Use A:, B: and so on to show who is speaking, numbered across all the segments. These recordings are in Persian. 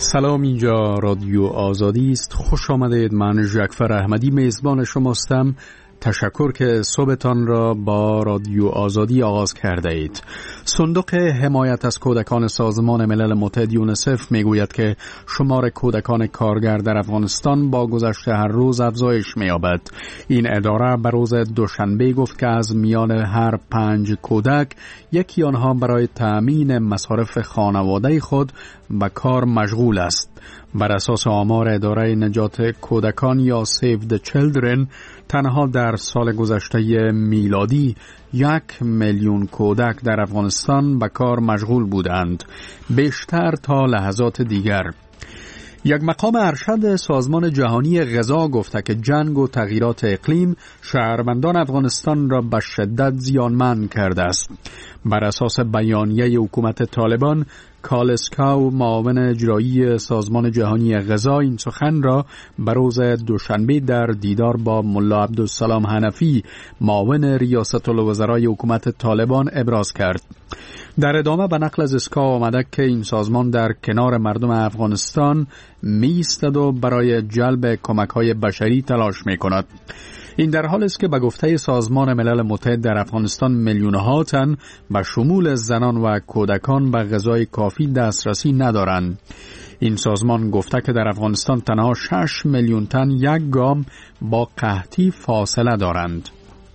A: سلام، اینجا رادیو آزادی است. خوش آمدید. من جعفر احمدی میزبان شماستم. تشکر که صبحتان را با رادیو آزادی آغاز کرده اید. صندوق حمایت از کودکان سازمان ملل متحد یونیسف میگوید که شمار کودکان کارگر در افغانستان با گذشت هر روز افزایش می‌یابد. این اداره به روز دوشنبه گفت که از میان هر 5 کودک یکی آنها برای تأمین مصارف خانواده خود به کار مشغول است. بر اساس آمار اداره نجات کودکان یا Save the Children، تنها در سال گذشته میلادی 1,000,000 کودک در افغانستان به کار مشغول بودند، بیشتر تا لحظات دیگر. یک مقام ارشد سازمان جهانی غذا گفته که جنگ و تغییرات اقلیم شهروندان افغانستان را به شدت زیانمند کرده است. بر اساس بیانیه حکومت طالبان، کالسکاو معاون اجرایی سازمان جهانی غذا این سخن را به روز دوشنبه در دیدار با ملا عبدالسلام حنفی معاون ریاست الوزرای حکومت طالبان ابراز کرد. در ادامه به نقل از اسکا آمده که این سازمان در کنار مردم افغانستان می‌ایستد و برای جلب کمک‌های بشری تلاش می‌کند. این در حالی است که به گفته سازمان ملل متحد در افغانستان میلیون‌ها تن به شمول زنان و کودکان به غذای کافی دسترسی ندارند. این سازمان گفته که در افغانستان تنها 6 میلیون تن یک گام با قحطی فاصله دارند.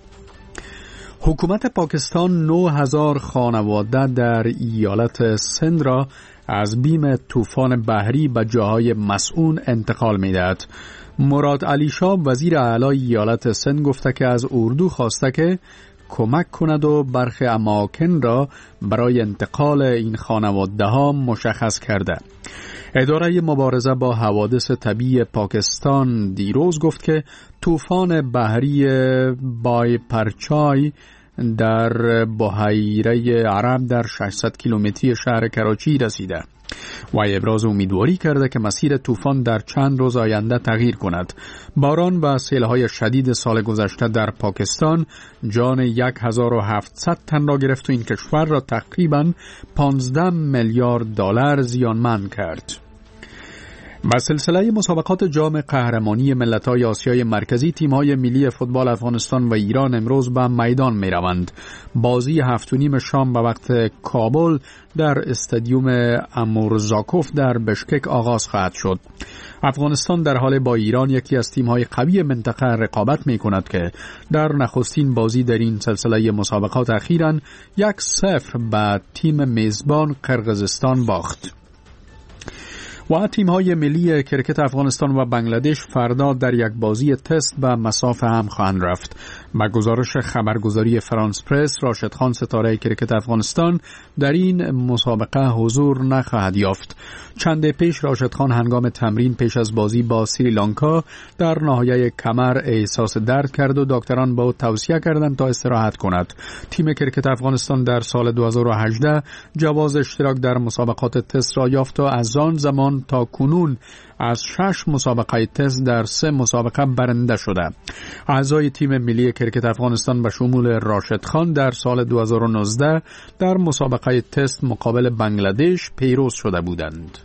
A: حکومت پاکستان 9,000 خانواده در ایالت سند را از بیم طوفان بحری به جاهای مسئول انتقال می‌دهد. مراد علی شاه وزیر اعلی ایالت سند گفته که از اردو خواسته که کمک کند و برخی اماکن را برای انتقال این خانواده ها مشخص کرده. اداره مبارزه با حوادث طبیعی پاکستان دیروز گفت که طوفان بحری بای پرچای در بحیره عرب در 600 کیلومتری شهر کراچی رسیده و ابراز امیدواری کرده که مسیر طوفان در چند روز آینده تغییر کند. باران و سیل‌های شدید سال گذشته در پاکستان جان 1700 تن را گرفت و این کشور را تقریباً 15 میلیارد دلار زیانمند کرد. با سلسله مسابقات جام قهرمانی ملت‌های آسیای مرکزی، تیم‌های ملی فوتبال افغانستان و ایران امروز به میدان می‌روند. بازی 7:30 شام به وقت کابل در استادیوم امورزاکوف در بشکک آغاز خواهد شد. افغانستان در حال با ایران، یکی از تیم‌های قوی منطقه، رقابت می‌کند که در نخستین بازی در این سلسله مسابقات اخیراً 1-0 به تیم میزبان قرقیزستان باخت. و تیم‌های ملی کرکت افغانستان و بنگلادش فردا در یک بازی تست به مسافه هم خواهند رفت. با گزارش خبرگزاری فرانس پرس، راشد خان ستاره کرکت افغانستان در این مسابقه حضور نخواهد یافت. چند پیش راشد خان هنگام تمرین پیش از بازی با سریلانکا در ناحیه کمر احساس درد کرد و دکتران به او توصیه کردند تا استراحت کند. تیم کرکت افغانستان در سال 2018 جواز اشتراک در مسابقات تست را یافت و از آن زمان تا کنون از 6 مسابقه تست در 3 مسابقه برنده شده. اعضای تیم ملی کرکت افغانستان به شمول راشد خان در سال 2019 در مسابقه تست مقابل بنگلادش پیروز شده بودند.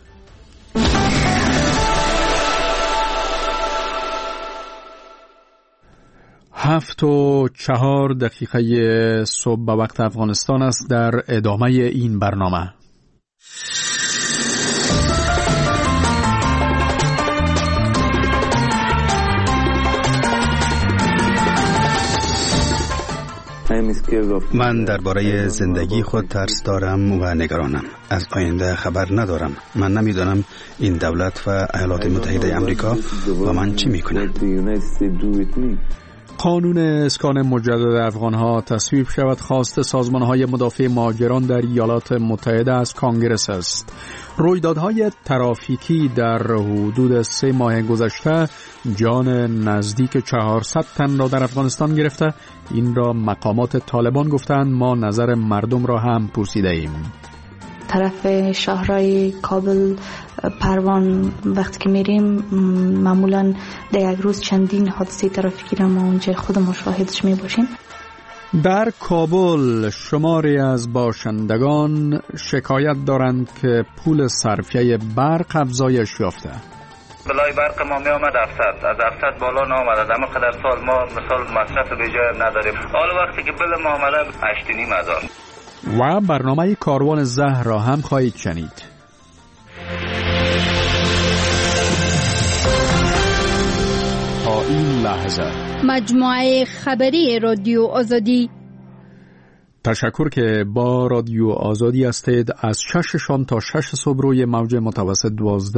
A: هفت و 4 دقیقه صبح به وقت افغانستان است. در ادامه این برنامه
B: من درباره زندگی خود ترس دارم و نگرانم. از آینده خبر ندارم. من نمیدانم این دولت و ایالات متحده آمریکا با من چی میکنند.
A: قانون اسکان مجدد افغانها تصویب شود خواست سازمانهای مدافع مهاجران در ایالات متحده از کانگرس است. رویدادهای ترافیکی در حدود 3 ماه گذشته جان نزدیک 400 تن را در افغانستان گرفته. این را مقامات طالبان گفتند. ما نظر مردم را هم پرسیده ایم.
C: طرف شهرهای کابل پروان وقتی که میریم معمولا در یک روز چندین حادثه ترافیکی را ما اونجا خودمون شاهدش میباشیم.
A: در کابل شماری از باشندگان شکایت دارند که پول صرفیه برق افزایش یافته.
D: بلای برق ما می آمد 700 از 700 بالا نامد. اما قدر سال ما مثال مصرف به جای نداریم. حالا وقتی که بل ما آمده 8,500.
A: و برنامه کاروان زهر را هم خواهید شنید. تا این لحظه
E: مجموعه خبری رادیو آزادی.
A: تشکر که با رادیو آزادی هستید. از 6 شام تا 6 صبح روی موج متوسط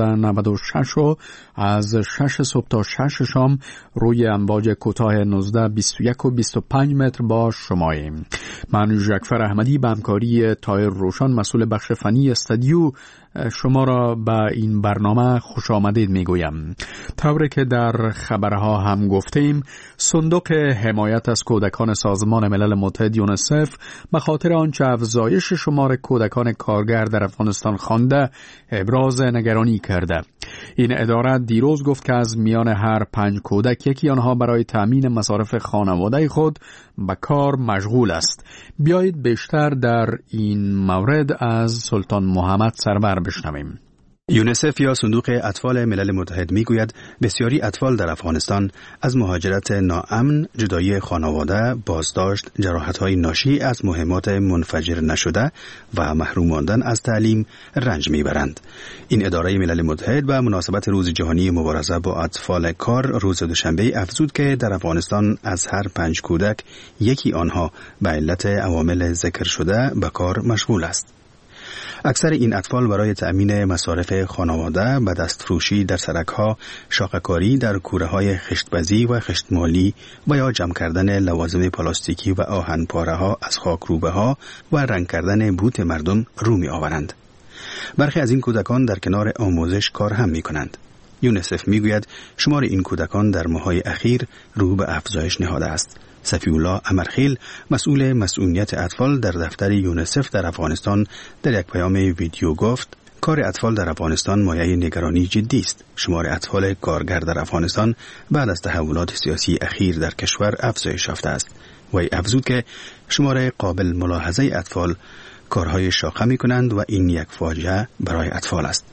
A: 1296 و از 6 صبح تا 6 شام روی امواج کوتاه 19 21 و 25 متر با شماییم. من ژکفر احمدی به همکاری طاهر روشن مسئول بخش فنی استودیو شما را به این برنامه خوش آمدید میگویم. طوری که در خبرها هم گفتیم، صندوق حمایت از کودکان سازمان ملل متحد یونسف به خاطر آنچه افزایش شمار کودکان کارگر در افغانستان خوانده ابراز نگرانی کرده. این اداره دیروز گفت که از میان هر 5 کودک یکی آنها برای تأمین مصارف خانواده خود به کار مشغول است. بیایید بیشتر در این مورد از سلطان محمد سرور بشنویم.
B: یونسف یا صندوق اطفال ملل متحد میگوید بسیاری اطفال در افغانستان از مهاجرت ناامن، جدایی خانواده، بازداشت، جراحت‌های ناشی از مهمات منفجر نشده و محروم ماندن از تعلیم رنج میبرند. این اداره ملل متحد به مناسبت روز جهانی مبارزه با اطفال کار روز دوشنبه افزود که در افغانستان از هر 5 کودک یکی آنها به علت عوامل ذکر شده به کار مشغول است. اکثر این اطفال برای تأمین مصارف خانواده به دستفروشی در سرک‌ها، شاخه‌کاری در کوره‌های خشت‌بزی و خشت‌مالی و یا جمع کردن لوازم پلاستیکی و آهن‌پاره‌ها از خاکروبه‌ها و رنگ کردن بوت مردم رو می‌آورند. برخی از این کودکان در کنار آموزش کار هم می‌کنند. یونسف می‌گوید شمار این کودکان در ماه‌های اخیر رو به افزایش نهاده است. صفی‌الله امرخیل مسئول مسئولیت اطفال در دفتر یونسف در افغانستان در یک پیام ویدیو گفت کار اطفال در افغانستان مایه نگرانی جدی است. شمار اطفال کارگر در افغانستان بعد از تحولات سیاسی اخیر در کشور افزایش یافته است. وی افزود که شمار قابل ملاحظه اطفال کارهای شاقه می‌کنند و این یک فاجعه برای اطفال است.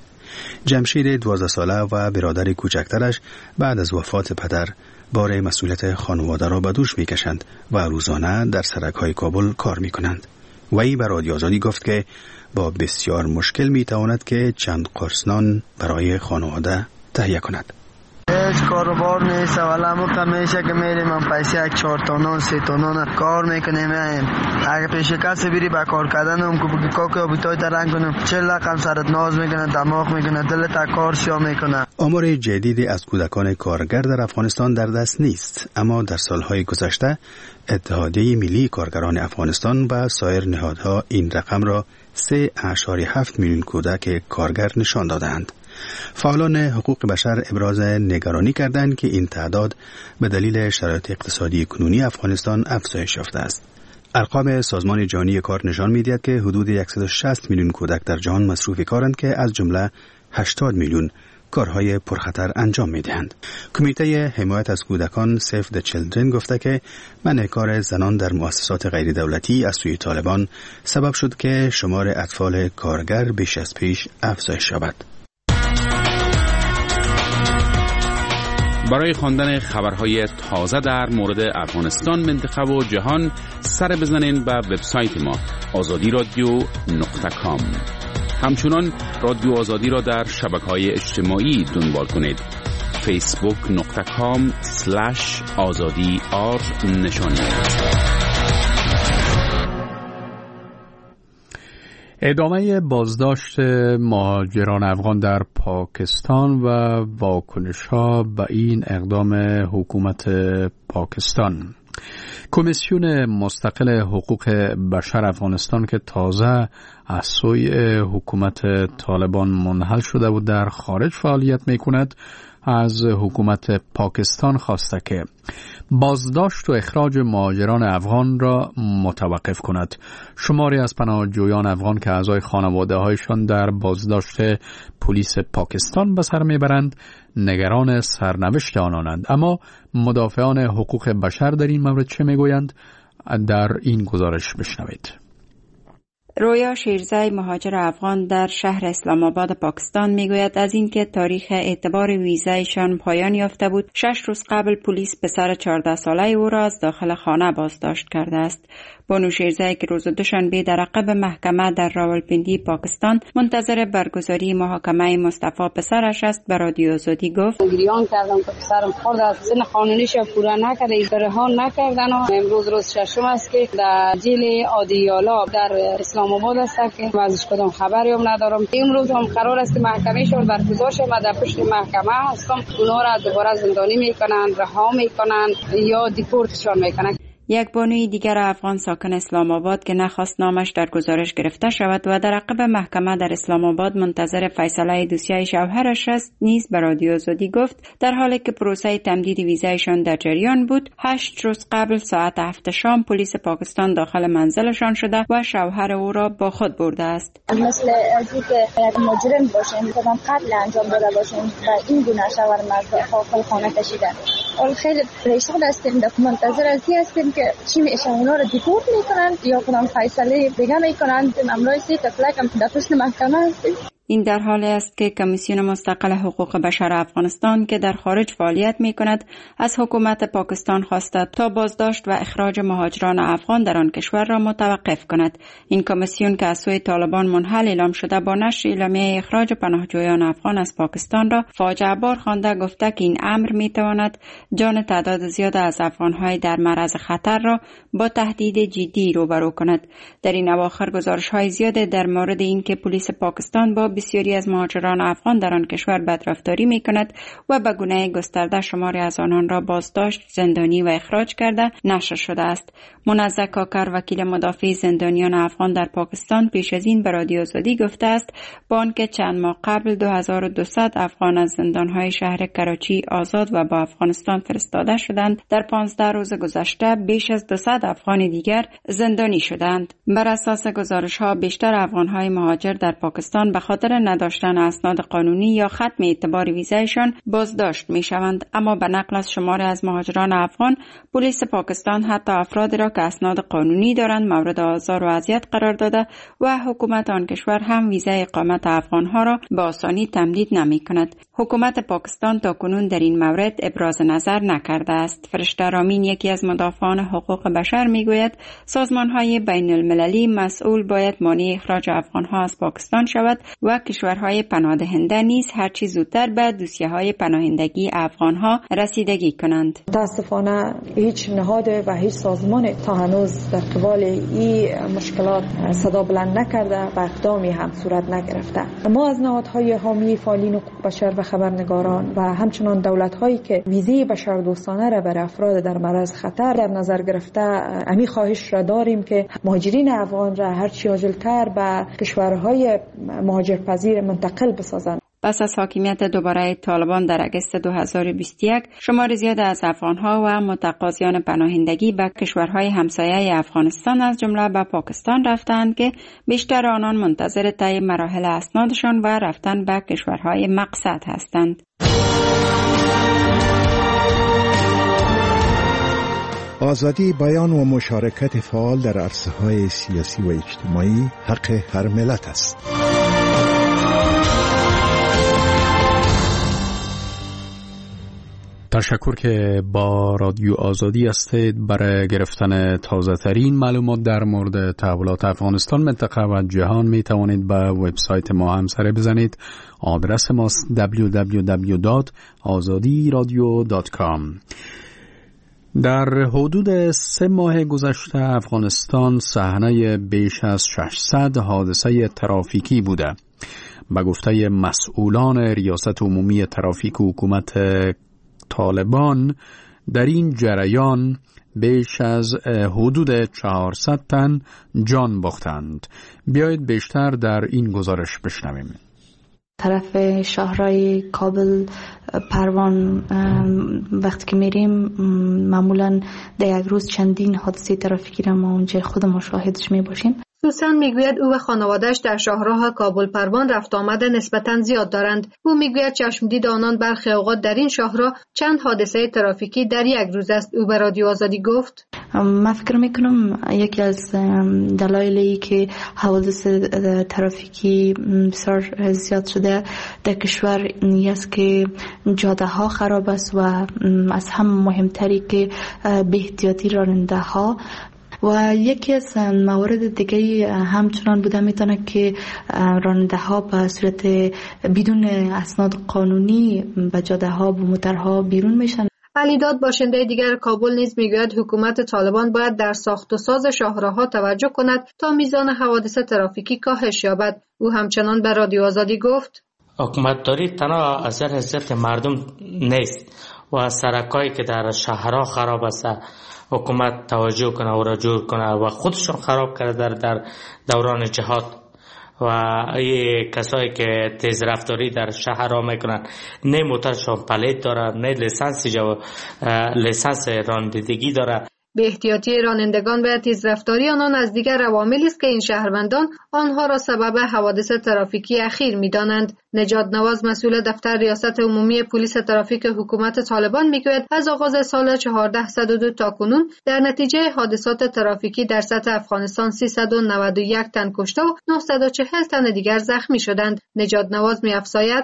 B: جمشید 12 ساله و برادر کوچکترش بعد از وفات پدر بار مسئولیت خانواده را به دوش می‌کشند و روزانه در سرک‌های کابل کار می‌کنند. وی به رادیو آزادی گفت که با بسیار مشکل می‌تواند که چند قرص نان برای خانواده تهیه کند.
F: هیچ کاروبار نیست ولی همون همیشه که میریم هم پیسه 1 4 تا نان 3 تا نان کار میکنیم. اگه پیش کسی بری با کار کردن هم که بگی کاکو بیتای درنگ کنم 40 رقم سرت ناز میکنه، دماغ میکنه، دلت کار شیا میکنه.
B: آمار جدیدی از کودکان کارگر در افغانستان در دست نیست، اما در سالهای گذشته اتحادیه ملی کارگران افغانستان و سایر نهادها این رقم را 3.7 میلیون کودک کارگر نشان دادند. فعالان حقوق بشر ابراز نگرانی کردند که این تعداد به دلیل شرایط اقتصادی کنونی افغانستان افزایش یافته است. ارقام سازمان جهانی کار نشان می‌دهد که حدود 160 میلیون کودک در جهان مصروف کارند که از جمله 80 میلیون کارهای پرخطر انجام می‌دهند. کمیته حمایت از کودکان Save the Children گفته که منع کار زنان در مؤسسات غیر دولتی از سوی طالبان سبب شد که شمار اطفال کارگر بیش از پیش افزایش یابد.
G: برای خواندن خبرهای تازه در مورد افغانستان، منطقه و جهان سر بزنین به وبسایت ما azadi.radio.com. همچنان رادیو آزادی را در شبکه‌های اجتماعی دنبال کنید. facebook.com/azadi نشانی.
A: ادامه بازداشت مهاجران افغان در پاکستان و واکنش‌ها به این اقدام حکومت پاکستان. کمیسیون مستقل حقوق بشر افغانستان که تازه از سوی حکومت طالبان منحل شده و در خارج فعالیت می‌کند، از حکومت پاکستان خواسته که بازداشت و اخراج مهاجران افغان را متوقف کند. شماری از پناهجویان افغان که اعضای خانواده‌هایشان در بازداشت پلیس پاکستان به سر میبرند نگران سرنوشت آنانند. اما مدافعان حقوق بشر در این مورد چه میگویند؟ در این گزارش بشنوید.
H: رویا شیرزای مهاجر افغان در شهر اسلام آباد پاکستان میگوید از اینکه تاریخ اعتبار ویزایشان پایان یافته بود 6 روز قبل پلیس پسر 14 ساله او را از داخل خانه بازداشت کرده است. بانو شیرزای که روز دوشنبه در عقب محکمه در راولپنڈی پاکستان منتظر برگزاری محاکمه مصطفی پسرش است به رادیو آزادی گفت
I: گریان کردم که پسرم خورد از سن قانونیش پورا نکرده رها نکردن و امروز روز ششم است که در جیل عادیالا در اسلام آباد است که ازش کدام خبری هم ندارم. امروز هم قرار است محکمه شد برگزار شه. من در پشت محکمه هستم. اونها را دوباره زندانی میکنن، رها میکنن یا دیپورتشان میکنن.
H: یک بانوی دیگر افغان ساکن اسلام آباد که نخواست نامش در گزارش گرفته شود و در عقب محکمه در اسلام آباد منتظر فیصله دوسیه شوهرش است نیز به رادیو آزادی گفت در حالی که پروسه تمدید ویزایشان در جریان بود 8 روز قبل ساعت 7 شام پلیس پاکستان داخل منزلشان شده و شوهر او را با خود برده است.
J: مثل از اینکه یک مجرم باشیم کدام قتل انجام داده باشیم و این گونه شوهر از داخل خانه کشیدن. اول خیلی پریشان هستیم منتظر هستیم که چی میشه اونا رو دیپورت میکنن یا کدام فیصله دیگه میکنن. امروز سی تفلک هم در پشت محکمه هستیم.
H: این در حالی است که کمیسیون مستقل حقوق بشر افغانستان که در خارج فعالیت می‌کند از حکومت پاکستان خواسته تا بازداشت و اخراج مهاجران افغان در آن کشور را متوقف کند. این کمیسیون که از سوی طالبان منحل اعلام شده با نشر اعلامیه اخراج پناهجویان افغان از پاکستان را فاجعه بار خوانده گفته که این امر می‌تواند جان تعداد زیاد از افغان‌های در معرض خطر را با تهدید جدی روبرو کند. در این اواخر گزارش‌های زیاد در مورد اینکه پلیس پاکستان با بسیاری از مهاجران افغان در آن کشور بدرفتاری می‌کند و به گونه گسترده شماری از آنان را بازداشت، زندانی و اخراج کرده نشر شده است. منزه کاکر وکیل مدافع زندانیان افغان در پاکستان پیش از این به رادیو آزادی گفته است با آنکه چند ماه قبل 2200 افغان از زندان‌های شهر کراچی آزاد و با افغانستان فرستاده شدند، در 15 روز گذشته بیش از 200 افغان دیگر زندانی شدند. بر اساس گزارش‌ها بیشتر افغان‌های مهاجر در پاکستان به خاطر نداشتن اسناد قانونی یا ختم اعتبار ویزایشان بازداشت می‌شوند، اما به نقل از شماری از مهاجران افغان پلیس پاکستان حتی افرادی را که اسناد قانونی دارند مورد آزار و اذیت قرار داده و حکومت آن کشور هم ویزای اقامت افغان‌ها را به آسانی تمدید نمی‌کند. حکومت پاکستان تاکنون در این مورد ابراز نظر نکرده است. فرشته رامین یکی از مدافعان حقوق بشر میگوید سازمان‌های بین‌المللی مسئول باید مانع اخراج افغان‌ها از پاکستان شود و کشورهای پناهدهنده نیز هرچی زودتر به دوسیه‌های پناهندگی افغان‌ها رسیدگی کنند.
K: متاسفانه هیچ نهاد و هیچ سازمان تا هنوز در قبال این مشکلات صدا بلند نکرده و اقدامی هم صورت نگرفته. ما از نهادهای حامی فعالین حقوق بشر و خبرنگاران و همچنان دولت‌هایی که ویزه بشردوستانه را برای افراد در معرض خطر در نظر گرفته امی خواهش را داریم که مهاجرین افغان را هرچی عاجل‌تر به کشورهای مهاجرپذیر منتقل بسازند.
H: پس از حاکمیت دوباره طالبان در اگست 2021 شمار زیاد از افغان‌ها و متقاضیان پناهندگی به کشورهای همسایه افغانستان از جمله به پاکستان رفتند که بیشتر آنان منتظر طی مراحل اسنادشان و رفتن به کشورهای مقصد هستند.
L: آزادی بیان و مشارکت فعال در عرصه‌های سیاسی و اجتماعی حق هر ملت است.
A: تشکر که با رادیو آزادی هستید. برای گرفتن تازه ترین معلومات در مورد تحولات افغانستان، منطقه و جهان می توانید به وبسایت ما هم سر بزنید. آدرس ماست www.azadiradio.com. در حدود 3 ماه گذشته افغانستان صحنه بیش از 600 حادثه ترافیکی بوده. به گفته مسئولان ریاست عمومی ترافیک و حکومت طالبان در این جریان بیش از حدود 400 تن جان باختند. بیایید بیشتر در این گزارش بشنویم.
C: طرف شهرهای کابل پروان وقتی که میریم معمولا در یک روز چندین حادثه ترافیکی را ما اونجا خودمون شاهدش میباشیم.
M: سوسن میگوید او و خانواده‌اش در شاهراه کابل پروان رفت آمد نسبتاً زیاد دارند. او میگوید چشمدید آنان برخی اوقات در این شاهراه چند حادثه ترافیکی در یک روز است. او به رادیو آزادی گفت
C: من فکر میکنم یکی از دلایلی که حوادث ترافیکی بسیار زیاد شده در کشور این است که جاده ها خراب است و از هم مهمتری که به احتیاطی راننده ها و یکی از موارد دیگه همچنان بوده میتونه که راننده ها به صورت بدون اسناد قانونی به جاده ها و موترها بیرون میشن.
M: علیداد باشنده دیگر کابل نیز میگوید حکومت طالبان باید در ساخت و ساز شاهراه‌ها توجه کند تا میزان حوادث ترافیکی کاهش یابد. او همچنان به رادیو آزادی گفت
N: حکومتداری تنها از حیثیت مردم نیست و سرکایی که در شهرها خراب است حکومت توجه کنه و را جور کنه و خودشون خراب کرده در دوران جهاد و ای کسایی که تیز رفتاری در شهرها میکنن نه موترشون پلیت داره نه لیسانس رانندگی داره.
M: به احتیاطی رانندگان و تیز رفتاری آنان از دیگر عواملی است که این شهروندان آنها را سبب حوادث ترافیکی اخیر می‌دانند. نجات نواز مسئول دفتر ریاست عمومی پلیس ترافیک حکومت طالبان میگوید از آغاز سال 1402 تا کنون در نتیجه حادثات ترافیکی در سطح افغانستان 391 تن کشته و 940 تن دیگر زخمی شدند. نجات نواز می‌افزاید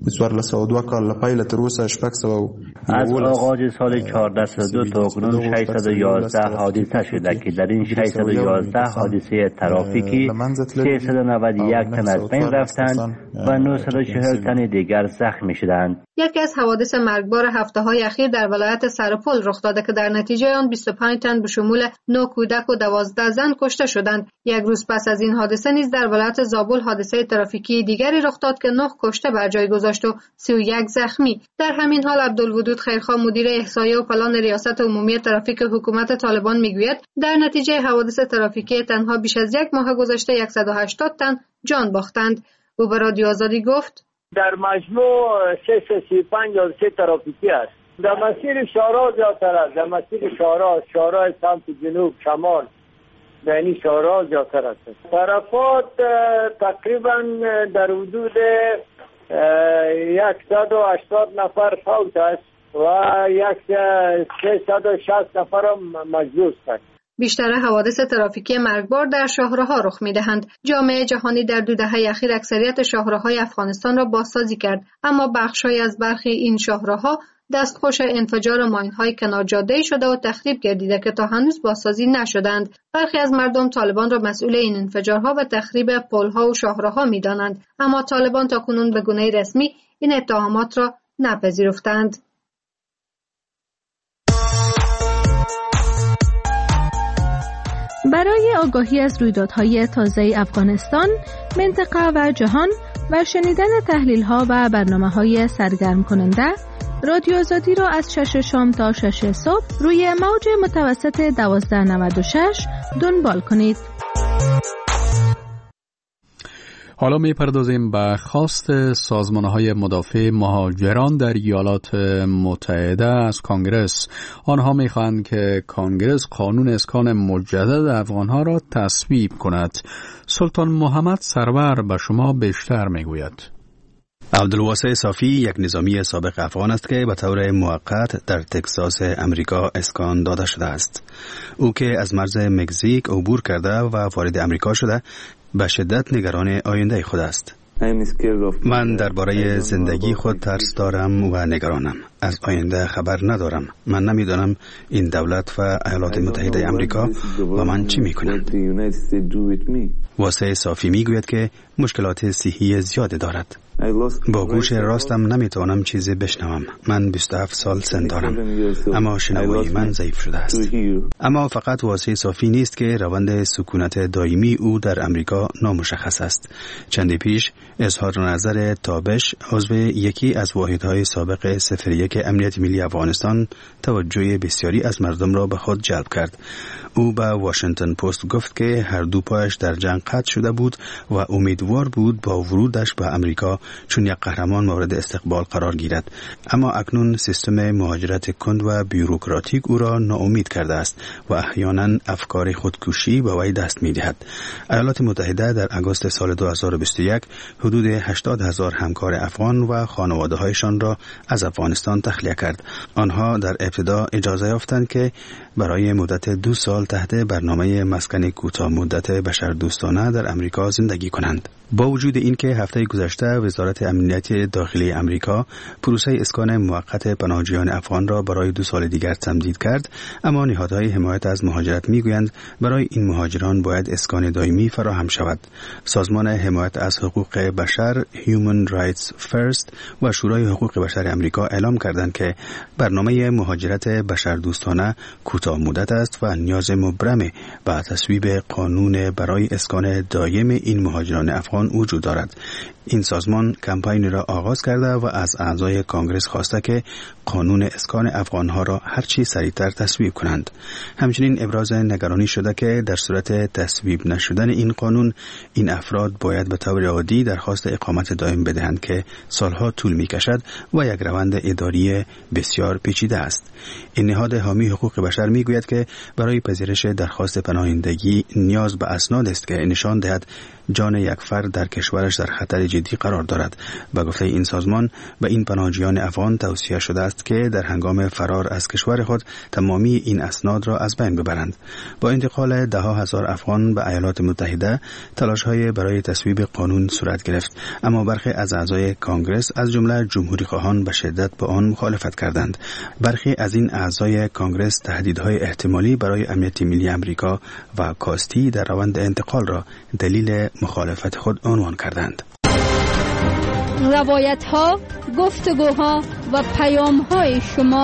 O: از آغاز سال 1402 تا کنون 611 حادثه شده که در این 611 حادثه ترافیکی 391 تن از بین رفتند و 940 تن دیگر زخمی شدند.
M: یکی از حوادث مرگبار هفته‌های اخیر در ولایت سرپل رخ داده که در نتیجه آن 25 تن به شمول 9 کودک و 12 زن کشته شدند. یک روز پس از این حادثه نیز در ولایت زابل حادثه ترافیکی دیگری رخ داد که 9 کشته بر جای گذاشت و 31 زخمی. در همین حال عبدالودود خیرخواه مدیر احصایه و پلان ریاست عمومی ترافیک حکومت طالبان میگوید در نتیجه حوادث ترافیکی تنها بیش از یک ماه گذشته 180 تن جان باختند. او به رادیو آزادی گفت
P: در مجموع 635 حادثه ترافیکی است. در مسیر شهرها زیادتر است. در مسیر شهرها سمت جنوب شمال در این شهرها زیادتر است. تلفات تقریبا در حدود 180 نفر فوت است و 360 نفر مجروح است.
M: بیشتر حوادث ترافیکی مرگبار در شاهراه‌ها رخ می‌دهند. جامعه جهانی در 2 دهه اخیر اکثریت شاهراه‌های افغانستان را بازسازی کرد، اما بخش‌هایی از برخی این شاهراه‌ها دستخوش انفجار ماین‌های کنار جاده‌ای شده و تخریب گردیده که تا هنوز بازسازی نشدند. برخی از مردم طالبان را مسئول این انفجارها و تخریب پل‌ها و شاهراه‌ها می‌دانند، اما طالبان تاکنون به گونه رسمی این اتهامات را نپذیرفتند.
Q: برای آگاهی از رویدادهای تازه افغانستان، منطقه و جهان و شنیدن تحلیل‌ها و برنامه‌های سرگرم کننده، رادیو آزادی را از 6 شام تا 6 صبح روی موج متوسط 1296 دنبال کنید.
A: حالا می‌پردازیم به خواست سازمان‌های مدافع مهاجران در ایالات متحده از کانگرس. آنها می‌خواهند که کانگرس قانون اسکان مجدد افغان‌ها را تصویب کند. سلطان محمد سرور به شما بیشتر می‌گوید.
B: عبدالواسع صافی یک نظامی سابق افغان است که به طور موقت در تگزاس امریکا اسکان داده شده است. او که از مرز مکزیک عبور کرده و وارد امریکا شده، به شدت نگران آینده خود است. من درباره زندگی خود ترس دارم و نگرانم. از آینده خبر ندارم. من نمیدانم این دولت و ایالات متحده امریکا با من چی میکنند. واسع صافی میگوید که مشکلات صحی زیاده دارد. با گوش راستم نمیتوانم چیزی بشنوم. من 27 سال سن دارم، اما شنوایی من ضعیف شده است. اما فقط واسع صافی نیست که روند سکونت دائمی او در امریکا نامشخص است. چندی پیش اظهار نظر تابش، عضو یکی از واحدهای سابق 01 امنیت ملی افغانستان، توجه بسیاری از مردم را به خود جلب کرد. او به واشنگتن پست گفت که هر دو پایش در جنگ قطع شده بود و امیدوار بود با ورودش به امریکا چون یک قهرمان مورد استقبال قرار گیرد، اما اکنون سیستم مهاجرت کند و بیوروکراتیک او را ناامید کرده است و احیانا افکار خودکشی به وی دست می‌دهد. ایالات متحده در آگوست سال 2021 حدود 80,000 همکار افغان و خانواده‌هایشان را از افغانستان افغانستان تخلیه کرد. آنها در ابتدا اجازه یافتند که برای مدت 2 سال تحت برنامه مسکن کوتاه مدت بشردوستانه در امریکا زندگی کنند. با وجود اینکه هفته گذشته وزارت امنیت داخلی امریکا پروسه اسکان موقت پناهجویان افغان را برای 2 سال دیگر تمدید کرد، اما نهادهای حمایت از مهاجرت میگویند برای این مهاجران باید اسکان دائمی فراهم شود. سازمان حمایت از حقوق بشر Human Rights First و شورای حقوق بشر امریکا اعلام کردند که برنامه مهاجرت بشردوستانه کوتاه مدت است و نیاز مبرم به تصویب قانون برای اسکان دائم این مهاجران افغان وجود دارد. این سازمان کمپین را آغاز کرده و از اعضای کانگرس خواسته که قانون اسکان افغانها را هرچی سریعتر تصویب کنند. همچنین ابراز نگرانی شده که در صورت تصویب نشدن این قانون، این افراد باید به طور عادی درخواست اقامت دائم بدهند که سالها طول می‌کشد و یک روند اداری بسیار پیچیده است. این نهاد حامی حقوق بشر میگوید که برای پذیرش درخواست پناهندگی نیاز به اسناد است که نشان دهد جان یک فرد در کشورش در خطر جدی قرار دارد. به گفته این سازمان به این پناهجویان افغان توصیه شده است که در هنگام فرار از کشور خود تمامی این اسناد را از بین ببرند. با انتقال 10,000 افغان به ایالات متحده تلاش‌های برای تصویب قانون صورت گرفت، اما برخی از اعضای کانگرس از جمله جمهوری خواهان به شدت با آن مخالفت کردند. برخی از این اعضای کانگرس تهدیدهای احتمالی برای امنیت ملی امریکا و کاستی در روند انتقال را دلیل مخالفت خود عنوان کردند.
E: روایت‌ها، گفتگوها و پیام‌های شما.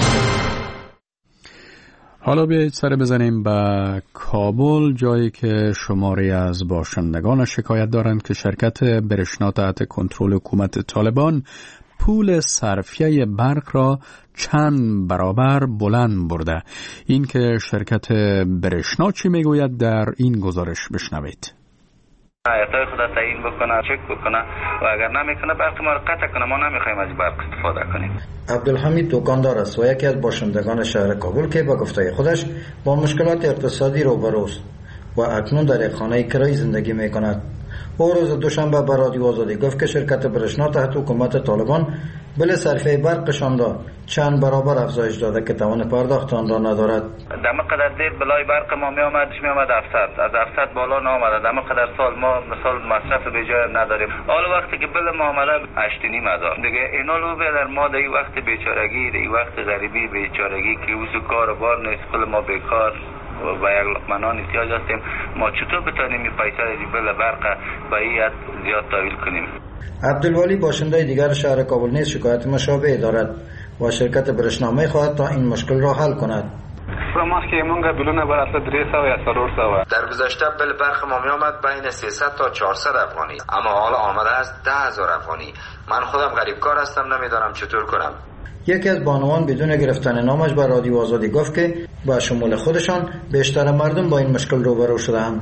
A: حالا بیایید سر بزنیم به کابل، جایی که شماری از باشندگان شکایت دارند که شرکت برشنا تحت کنترل حکومت طالبان پول صرفیه برق را چند برابر بلند برده. این که شرکت برشنا چی میگوید در این گزارش بشنوید.
D: ایتای خدا تعیین بکنه، چک بکنه و اگر نمیکنه برق ما رو قطع کنه. ما نمیخوایم از برق استفاده کنیم.
R: عبدالحمید دکاندار است و یکی از باشندگان شهر کابل که با گفته خودش با مشکلات اقتصادی روبروست و اکنون در یک خانه کرایه زندگی میکند. او روز دوشنبه به رادیو آزادی گفت که شرکت برشنا تحت حکومت طالبان بل صرفه برقشان را چند برابر افزایش داده که توان پرداخت آن را ندارد.
D: دم قدر دیر بلای برق ما می آمد 700 از 700 بالا نامد. دم قدر سال ما مثال مصرف به جای نداریم. حالا وقتی که بل معامله 8,500 دیگه اینا لو بدر ما در این وقت بیچارگی، در این وقت غریبی بیچارگی که اوس کار و بار نیست، خود ما بیکار و یک لقمه نان احتیاج هستیم. ما چطور بتونیم این پیسه را بل برق به این زیاد تحویل کنیم؟
R: عبدالولی باشنده دیگر شهر کابل نیز شکایت مشابه دارد و شرکت برشنا می‌خواهد تا این مشکل را حل کند.
S: ما که مونږ بلونه بر اصل 300 یا 400
T: در گذشته بل برق ما می آمد بین 300 تا 400 افغانی، اما حالا آمده است 10,000 افغانی. من خودم غریب کار هستم، نمیدانم چطور کنم.
R: یکی از بانوان بدون گرفتن نامش به رادیو آزادی گفت که با شمول خودشان بیشتر مردم با این مشکل روبرو شده‌اند.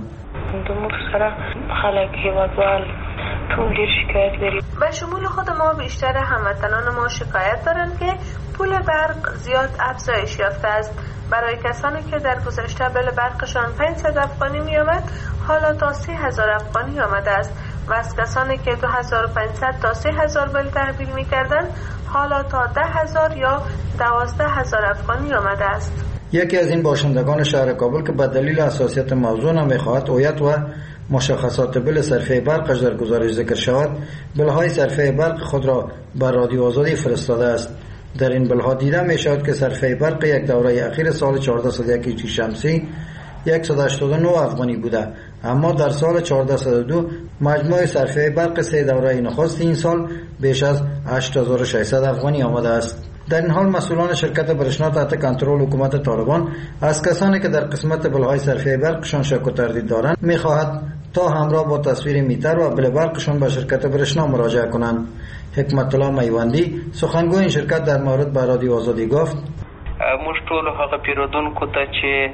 U: به شمول خود ما بیشتر هموطنان ما شکایت دارند که پول برق زیاد افزایش یافته است. برای کسانی که در گذشته بل برقشان 500 افغانی می آمد، حالا تا 3,000 افغانی آمده است و از کسانی که 2,500 تا 3,000 بل تحویل می کردند، حالا تا 10,000 یا 12,000 افغانی آمده است.
R: یکی از این باشندگان شهر کابل که به دلیل حساسیت موضوع نمیخواهد هویت و مشخصات بل صرفه برقش در گزارش ذکر شود، بلهای صرفه برق خود را بر رادیو آزادی فرستاده است. در این بلها دیده می شود که صرفه برق یک دوره اخیر سال 1401 هجری شمسی 189 افغانی بوده، اما در سال 1402 مجموع صرفه برق سه دوره نخست این سال بیش از 8600 افغانی آمده است. در این حال مسئولان شرکت برشنا تحت کنترل حکومت طالبان از کسانی که در قسمت بلهای صرفه برقشان شک و تردید دارند می‌خواهد تا همراه با تصویر میتر و بل برقشان به شرکت برشنا مراجعه کنند. حکمت الله میوندی سخنگوی این شرکت در مورد به رادیو آزادی گفت:
V: موږ ټول هغه پیرودونکو ته چې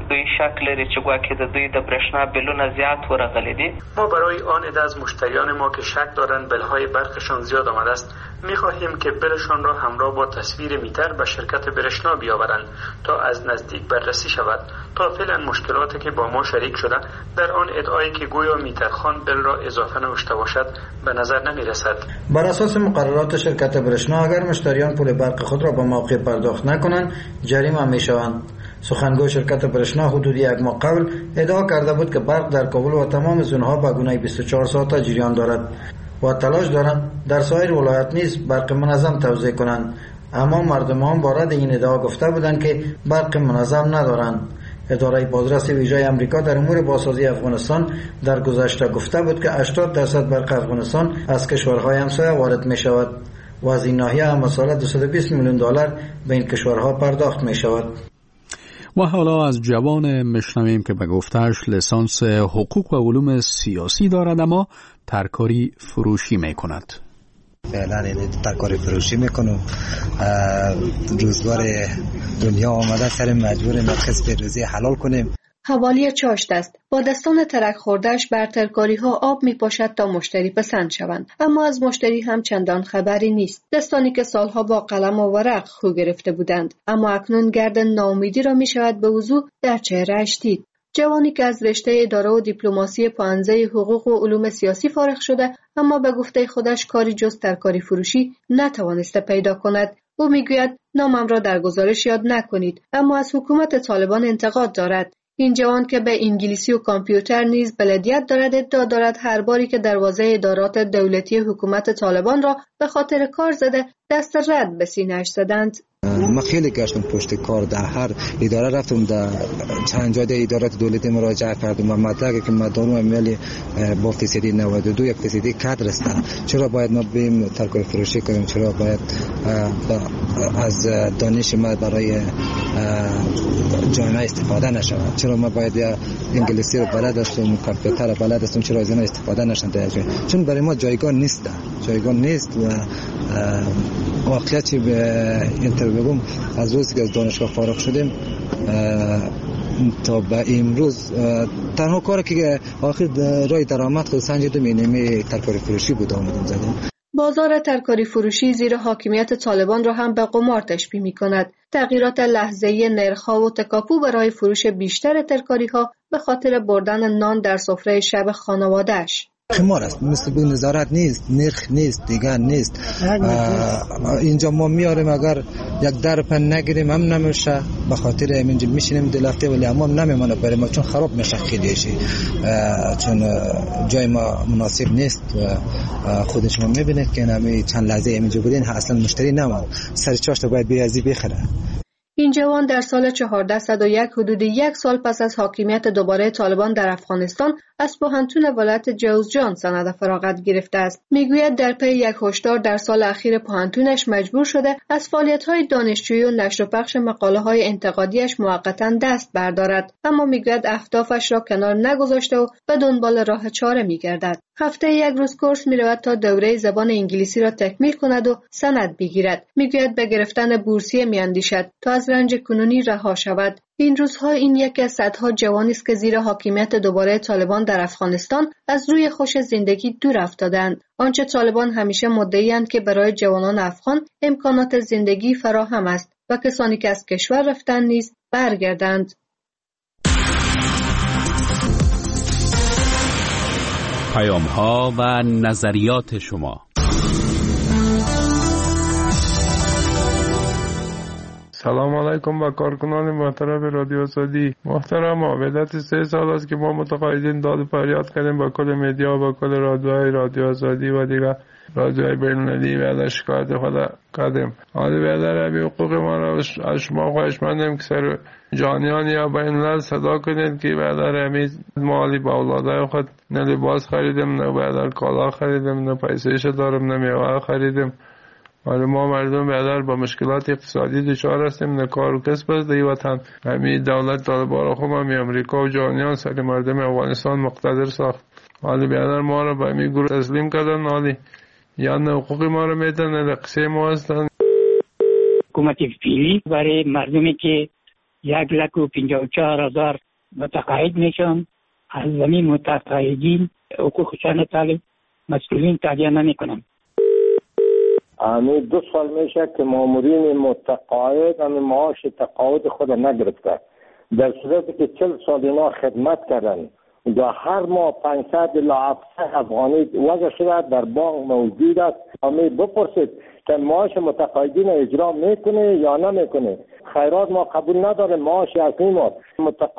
D: دوی شک لري چې ګواکې د دوی د برېښنا بیلونه زیات ورغلي دي.
F: ما برای آن عده از مشتریان ما که شک دارند بلهای برقشان زیاد آمده است می‌خواهیم که بلشان را همراه با تصویر میتر به شرکت برشنا بیاورند تا از نزدیک بررسی شود. تا فعلا مشکلاتی که با ما شریک شده در آن ادعایی که گویا میترخان بل را اضافه نوشته باشد به نظر نمی‌رسد.
R: بر اساس مقررات شرکت برشنا اگر مشتریان پول برق خود را به موقع پرداخت نکنند جریمه می‌شوند. سخنگوی شرکت برشنا حدود یک ماه قبل ادعا کرده بود که برق در کابل و تمام زون‌ها به گونه 24 ساعته جریان دارد و تلاش دارند در سایر ولایات نیز برق منظم توزیع کنند، اما مردمان با رد این ادعا گفته بودند که برق منظم ندارند. اداره بازرسی ویژه آمریکا در امور بازسازی افغانستان در گذشته گفته بود که 80% برق افغانستان از کشورهای همسایه وارد می شود و از این ناحیه هم ساله $220 میلیون به این کشورها پرداخت می شود.
A: و حالا از جوان مشنویم که به گفتهش لیسانس حقوق و علوم سیاسی دارد اما ترکاری فروشی می کند.
V: فعلا ترکاری فروشی میکنم. روزگار دنیا آمده سر مجبور کسب روزی حلال کنیم.
M: حوالی چاشت است. با دستان ترک خوردهش بر ترکاری ها آب می پاشد تا مشتری پسند شوند، اما از مشتری هم چندان خبری نیست. دستانی که سالها با قلم و ورق خو گرفته بودند، اما اکنون گرد ناامیدی را می شود به وضوح در چهره‌اش دید. جوانی که از رشته اداره و دیپلماسی پانزه حقوق و علوم سیاسی فارغ شده، اما به گفته خودش کاری جز ترکاری فروشی نتوانسته پیدا کند. او میگوید نامم را در گزارش یاد نکنید، اما از حکومت طالبان انتقاد دارد. این جوان که به انگلیسی و کامپیوتر نیز بلدیت دارد ادعا دارد هر باری که دروازه ادارات دولتی حکومت طالبان را به خاطر کار زده دست رد به سینه‌اش زدند.
V: ما خیلی گشتم پشت کار، در هر اداره رفتم، در چند جای ادارات دولتی مراجعه کردم و مدرکی که ما دارم ملی با فیصدی 92 یک فیصدی کادر است. چرا باید ما بریم ترکاری فروشی کنیم؟ چرا باید از دانش ما برای جامعه استفاده نشود؟ چرا ما باید انگلیسی رو بلد هستیم، کامپیوتر رو بلد هستیم، چرا از اینا استفاده نشند؟ چون برای ما جایگاه نیست و واقعیت چی به اینترو بگم، از روزی که از دانشگاه فارغ شدیم تا به امروز تنها کاری که آخر راه درآمد خود سنجیدم اینه ترکاری فروشی بود آمدم زدم.
M: بازار ترکاری فروشی زیر حاکمیت طالبان را هم به قمار تشبیه می کند. تغییرات لحظه‌ای نرخ‌ها و تکاپو برای فروش بیشتر ترکاری‌ها به خاطر بردن نان در سفره شب خانواده‌اش.
V: خمار است، مثل به نظارت نیست، نرخ نیست، دیگر نیست. اینجا ما میاریم اگر یک درپ نگیریم هم نمیشه، به خاطر اینجا میشینیم دلافته ولی اما نمیمونه برای ما، چون خراب میشه خیلیشی، چون جای ما مناسب نیست. خود شما میبینید که نمی چند لحظه اینجا بودین اصلا مشتری نموند، سر چاشت باید بیازی بخره.
M: این جوان در سال 1401 حدود یک سال پس از حاکمیت دوباره طالبان در افغانستان از پوهنتون ولایت جوزجان سند فراغت گرفته است. میگوید در پی یک هشدار در سال اخیر پوهنتونش مجبور شده از فعالیت‌های دانشجویی و نشر و پخش مقاله‌های انتقادیش موقتاً دست بردارد، اما میگوید اهدافش را کنار نگذاشته و به دنبال راه چاره میگردد. هفته یک روز کورس میرود تا دوره زبان انگلیسی را تکمیل کند و سند بگیرد. میگوید به گرفتن بورسیه میاندیشد تا از رنج کنونی رها شود. این روزها این یکی از صدها جوانی است که زیر حاکمیت دوباره طالبان در افغانستان از روی خوش زندگی دور افتادند. آنچه طالبان همیشه مدعی‌اند که برای جوانان افغان امکانات زندگی فراهم است و کسانی که از کشور رفتند نیز برگردند.
G: پیام‌ها و نظریات شما.
W: سلام علیکم با کارکنان محترم رادیو آزادی. محترم، مدت 3 سال است که ما متقاعدین داد و فریاد کردیم با کل مدیا، با کل رادیوهای رادیو آزادی و دیگر رادیوهای بین‌المللی و در شکایت خود کردیم. حالی بیادر همی حقوق ما را از شما خواهش مندیم که سر جانیان یا بین‌الملل صدا کنید که بیادر همی مالی با اولادای خود نه لباس خریدیم، نه بیادر کالا خریدیم، نه پیسه‌اش دارم، نه میوه خریدیم. حالا ما مردم بیادر با مشکلات اقتصادی دچار هستیم، نه کار و کسب است در وطن. همین دولت طالبان را خوب همی امریکا و جهانیان سر مردم افغانستان مقتدر ساخت. حالا بیادر ما را به همین گروه تسلیم کردن، حالی یا نه حقوق ما را میدن نه قصه ما هستن.
X: حکومت فعلی برای مردمی که
I: 1,54,000 متقاعد میشن. از زمین متقاعدین حقوقشان طالب مسئولین تعیین نمیکنن.
J: همین 2 سال میشه که مامورین متقاعد همین معاش تقاعد خود نگرفته، در صورتی که 40 سال اینا خدمت کردن و هر ماه 500 الی 700 افغانی وضع شده در بانک موجود است. همین بپرسید که معاش متقاعدین اجرا میکنه یا نمیکنه. خیرات ما قبول نداره، معاش اصلی ما